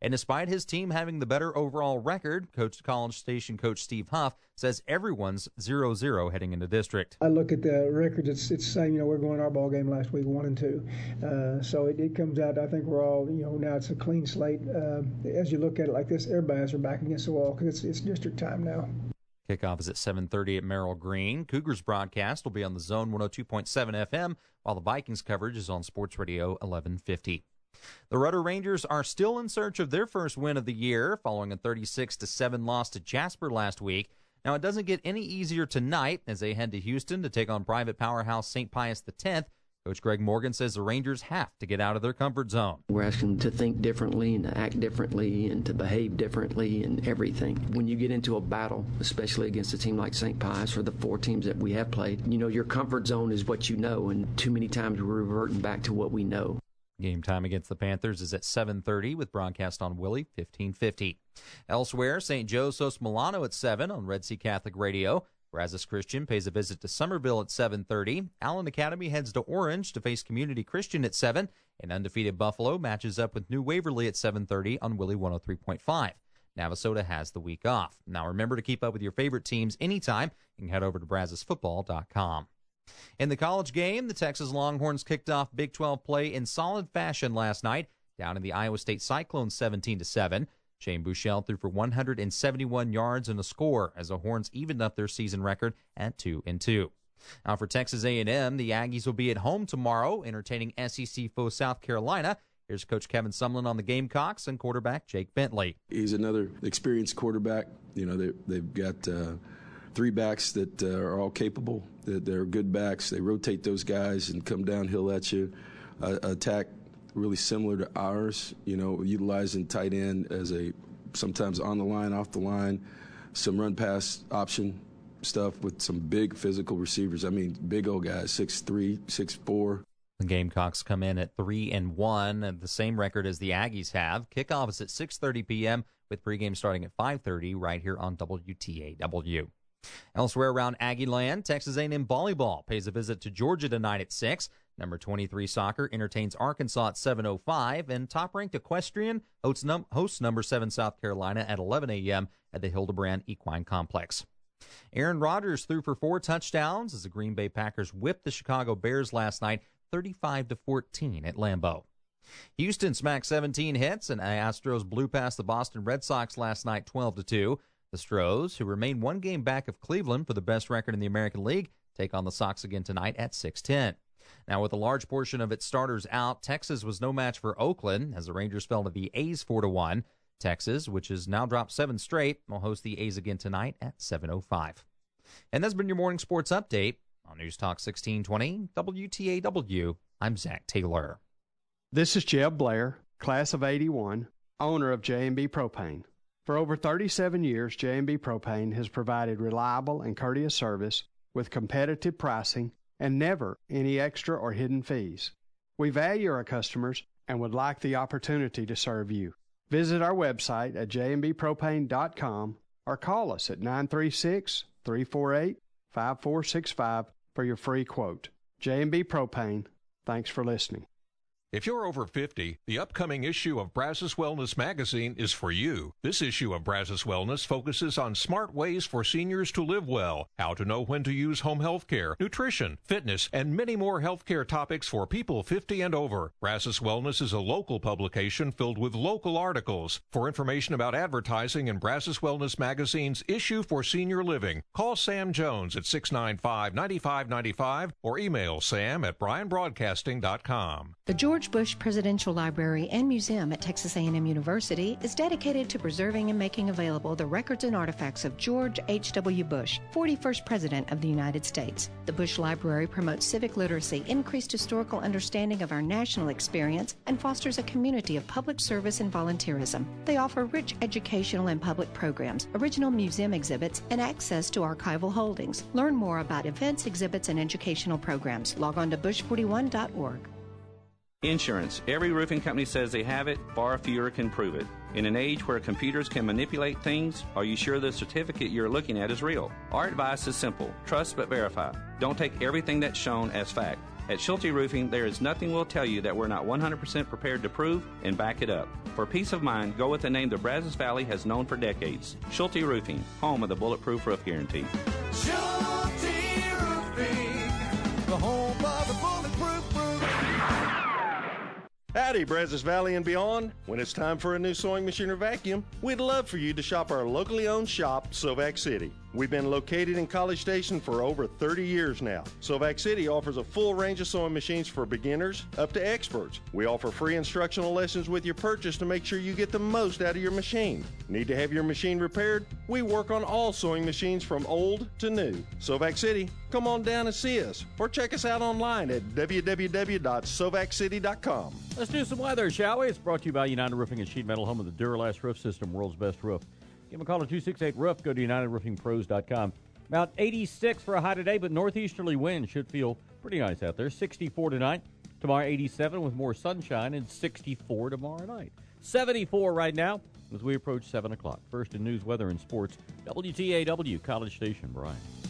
And despite his team having the better overall record, College Station coach Steve Huff says everyone's 0-0 heading into district. I look at the records, it's saying, we're going our ball game last week 1-2. So it comes out, I think we're all, now it's a clean slate. As you look at it like this, everybody has their back against the wall because it's district time now. Kickoff is at 7:30 at Merrill Green. Cougars broadcast will be on the Zone 102.7 FM, while the Vikings coverage is on Sports Radio 1150. The Rudder Rangers are still in search of their first win of the year, following a 36-7 loss to Jasper last week. Now, it doesn't get any easier tonight as they head to Houston to take on private powerhouse St. Pius X. Coach Greg Morgan says the Rangers have to get out of their comfort zone. We're asking them to think differently and to act differently and to behave differently and everything. When you get into a battle, especially against a team like St. Pius or the 4 teams that we have played, your comfort zone is what you know, and too many times we're reverting back to what we know. Game time against the Panthers is at 7:30 with broadcast on Willie 1550. Elsewhere, St. Joseph's Milano at 7 on Red Sea Catholic Radio. Brazos Christian pays a visit to Somerville at 7:30. Allen Academy heads to Orange to face Community Christian at 7. And undefeated Buffalo matches up with New Waverly at 7:30 on Willie 103.5. Navasota has the week off. Now remember to keep up with your favorite teams anytime. You can head over to brazosfootball.com. In the college game, the Texas Longhorns kicked off Big 12 play in solid fashion last night, down in the Iowa State Cyclones 17-7. Shane Buechele threw for 171 yards and a score as the Horns evened up their season record at 2-2. Now for Texas A&M, the Aggies will be at home tomorrow, entertaining SEC foe South Carolina. Here's Coach Kevin Sumlin on the Gamecocks and quarterback Jake Bentley. He's another experienced quarterback. They've got 3 backs that are all capable. They're good backs. They rotate those guys and come downhill at you. Attack really similar to ours, utilizing tight end as a sometimes on the line, off the line, some run pass option stuff with some big physical receivers. Big old guys, 6'3", 6'4". The Gamecocks come in at 3-1, and the same record as the Aggies have. Kickoff is at 6:30 p.m. with pregame starting at 5:30 right here on WTAW. Elsewhere around Aggie land, Texas A&M volleyball pays a visit to Georgia tonight at 6. Number 23 soccer entertains Arkansas at 7:05, and top-ranked Equestrian hosts number 7 South Carolina at 11 a.m. at the Hildebrand Equine Complex. Aaron Rodgers threw for 4 touchdowns as the Green Bay Packers whipped the Chicago Bears last night 35-14 at Lambeau. Houston smacked 17 hits, and Astros blew past the Boston Red Sox last night 12-2. The Stros, who remain 1 game back of Cleveland for the best record in the American League, take on the Sox again tonight at 6:10. Now, with a large portion of its starters out, Texas was no match for Oakland as the Rangers fell to the A's 4-1. Texas, which has now dropped 7 straight, will host the A's again tonight at 7:05. And that's been your morning sports update on News Talk 1620 WTAW. I'm Zach Taylor. This is Jeb Blair, class of 81, owner of J&B Propane. For over 37 years, J&B Propane has provided reliable and courteous service with competitive pricing and never any extra or hidden fees. We value our customers and would like the opportunity to serve you. Visit our website at jmbpropane.com or call us at 936-348-5465 for your free quote. J&B Propane, thanks for listening. If you're over 50, the upcoming issue of Brazos Wellness magazine is for you. This issue of Brazos Wellness focuses on smart ways for seniors to live well, how to know when to use home health care, nutrition, fitness, and many more healthcare topics for people 50 and over. Brazos Wellness is a local publication filled with local articles. For information about advertising in Brazos Wellness magazine's issue for senior living, call Sam Jones at 695-9595 or email sam@bryanbroadcasting.com. The George Bush Presidential Library and Museum at Texas A&M University is dedicated to preserving and making available the records and artifacts of George H.W. Bush, 41st President of the United States. The Bush Library promotes civic literacy, increased historical understanding of our national experience, and fosters a community of public service and volunteerism. They offer rich educational and public programs, original museum exhibits, and access to archival holdings. Learn more about events, exhibits, and educational programs. Log on to bush41.org. Insurance. Every roofing company says they have it, far fewer can prove it. In an age where computers can manipulate things, are you sure the certificate you're looking at is real? Our advice is simple. Trust but verify. Don't take everything that's shown as fact. At Schulte Roofing, there is nothing we'll tell you that we're not 100% prepared to prove and back it up. For peace of mind, go with the name the Brazos Valley has known for decades. Schulte Roofing, home of the Bulletproof Roof Guarantee. Schulte Roofing, the home of the Bulletproof Roof. Howdy, Brazos Valley and beyond. When it's time for a new sewing machine or vacuum, we'd love for you to shop our locally owned shop, Sovac City. We've been located in College Station for over 30 years now. Sovac City offers a full range of sewing machines for beginners up to experts. We offer free instructional lessons with your purchase to make sure you get the most out of your machine. Need to have your machine repaired? We work on all sewing machines from old to new. Sovac City, come on down and see us or check us out online at www.sovaccity.com. Let's do some weather, shall we? It's brought to you by United Roofing and Sheet Metal, home of the Duralast Roof System, world's best roof. Give them a call at 268-ROOF. Go to UnitedRoofingPros.com. About 86 for a high today, but northeasterly wind should feel pretty nice out there. 64 tonight. Tomorrow, 87 with more sunshine, and 64 tomorrow night. 74 right now as we approach 7 o'clock. First in news, weather, and sports, WTAW, College Station, Bryan.